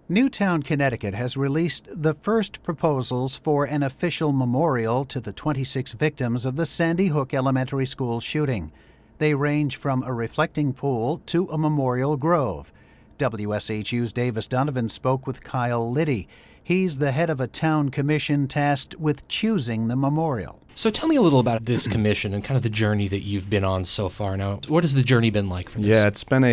Newtown, Connecticut has released the first proposals for an official memorial to the 26 victims of the Sandy Hook Elementary School shooting. They range from a reflecting pool to a memorial grove. WSHU's Davis Donovan spoke with Kyle Liddy. He's the head of a town commission tasked with choosing the memorial. So tell me a little about this commission and kind of the journey that you've been on so far. Now, what has the journey been like for this? Yeah,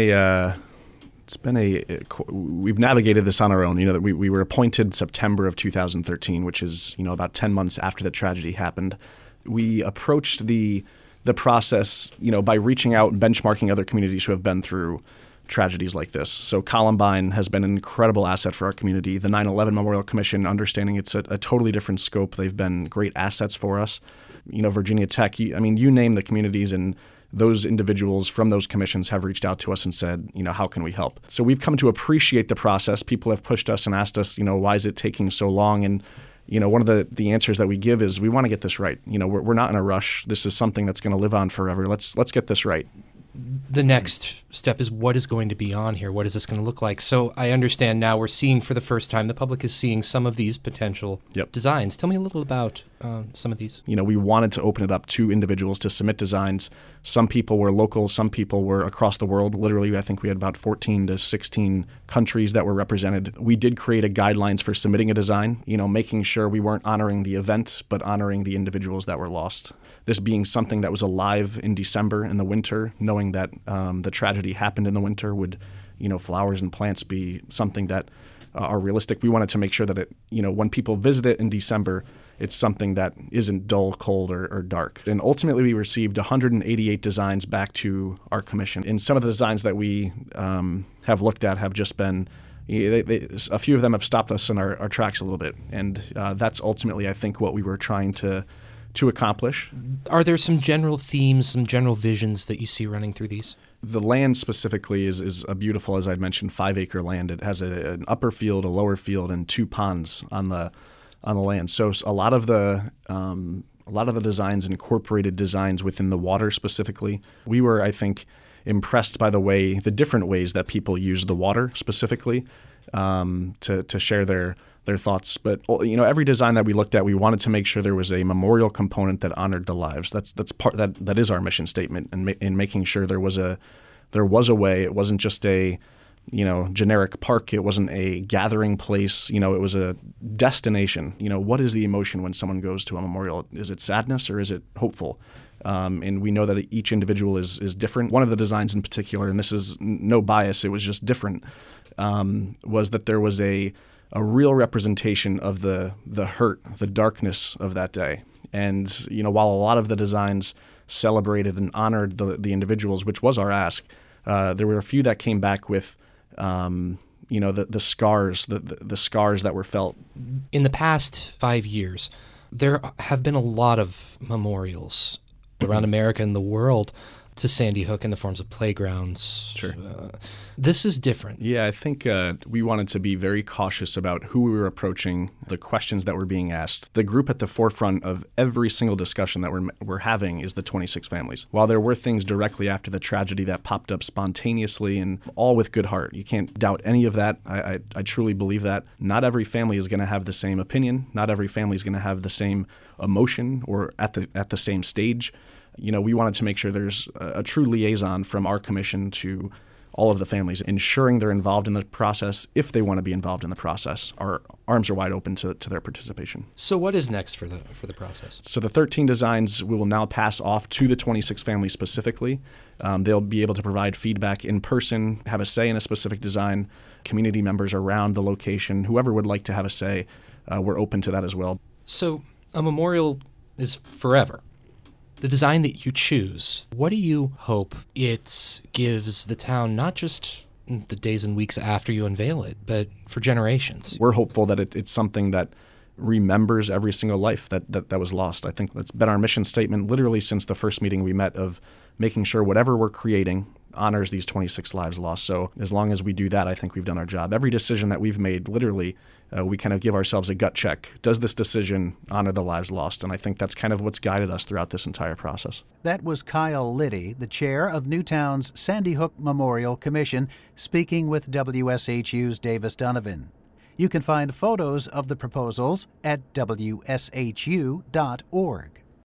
we've navigated this on our own. You know, that we were appointed September of 2013, which is, about 10 months after the tragedy happened. We approached the process, by reaching out and benchmarking other communities who have been through tragedies like this. So Columbine has been an incredible asset for our community. The 9/11 Memorial Commission, understanding it's a totally different scope, they've been great assets for us. Virginia Tech, you name the communities, and those individuals from those commissions have reached out to us and said, how can we help? So we've come to appreciate the process. People have pushed us and asked us, why is it taking so long? And, one of the answers that we give is we want to get this right. We're not in a rush. This is something that's going to live on forever. Let's get this right. The next step is what is going to be on here? What is this going to look like? So I understand now we're seeing for the first time, the public is seeing some of these potential designs. Tell me a little about some of these. We wanted to open it up to individuals to submit designs. Some people were local, some people were across the world. Literally, I think we had about 14 to 16 countries that were represented. We did create a guidelines for submitting a design, making sure we weren't honoring the event, but honoring the individuals that were lost. This being something that was alive in December in the winter, knowing that the tragedy happened in the winter, would, flowers and plants be something that are realistic? We wanted to make sure that it, when people visit it in December, it's something that isn't dull, cold, or dark. And ultimately, we received 188 designs back to our commission. And some of the designs that we have looked at have just been, a few of them have stopped us in our tracks a little bit. And that's ultimately, I think, what we were trying to accomplish. Are there some general themes, some general visions that you see running through these? The land specifically is a beautiful, as I mentioned, 5-acre land. It has an upper field, a lower field, and 2 ponds on the land. So a lot of the designs incorporated designs within the water specifically. We were, I think, impressed by the different ways that people use the water specifically to share their thoughts. But every design that we looked at, we wanted to make sure there was a memorial component that honored the lives. That's part that is our mission statement, and in making sure there was a way. It wasn't just a generic park. It wasn't a gathering place. It was a destination. What is the emotion when someone goes to a memorial? Is it sadness or is it hopeful? And we know that each individual is different. One of the designs in particular, and this is no bias, it was just different, was that there was a real representation of the hurt, the darkness of that day. And, while a lot of the designs celebrated and honored the individuals, which was our ask, there were a few that came back with, the scars, the scars that were felt. In the past 5 years, there have been a lot of memorials around America and the world to Sandy Hook in the forms of playgrounds. Sure. This is different. Yeah, I think we wanted to be very cautious about who we were approaching, the questions that were being asked. The group at the forefront of every single discussion that we're having is the 26 families. While there were things directly after the tragedy that popped up spontaneously and all with good heart, you can't doubt any of that. I truly believe that. Not every family is going to have the same opinion. Not every family is going to have the same emotion or at the same stage. We wanted to make sure there's a true liaison from our commission to all of the families, ensuring they're involved in the process if they want to be involved in the process. Our arms are wide open to their participation. So what is next for the process? So the 13 designs we will now pass off to the 26 families specifically. They'll be able to provide feedback in person, have a say in a specific design. Community members around the location, whoever would like to have a say, we're open to that as well. So a memorial is forever. The design that you choose, what do you hope it gives the town, not just the days and weeks after you unveil it, but for generations? We're hopeful that it's something that remembers every single life that was lost. I think that's been our mission statement literally since the first meeting we met, of making sure whatever we're creating honors these 26 lives lost. So as long as we do that, I think we've done our job. Every decision that we've made, literally, we kind of give ourselves a gut check. Does this decision honor the lives lost? And I think that's kind of what's guided us throughout this entire process. That was Kyle Liddy, the chair of Newtown's Sandy Hook Memorial Commission, speaking with WSHU's Davis Donovan. You can find photos of the proposals at wshu.org.